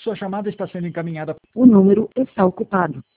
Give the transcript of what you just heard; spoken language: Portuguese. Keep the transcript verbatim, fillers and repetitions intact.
Sua chamada está sendo encaminhada. O número está ocupado.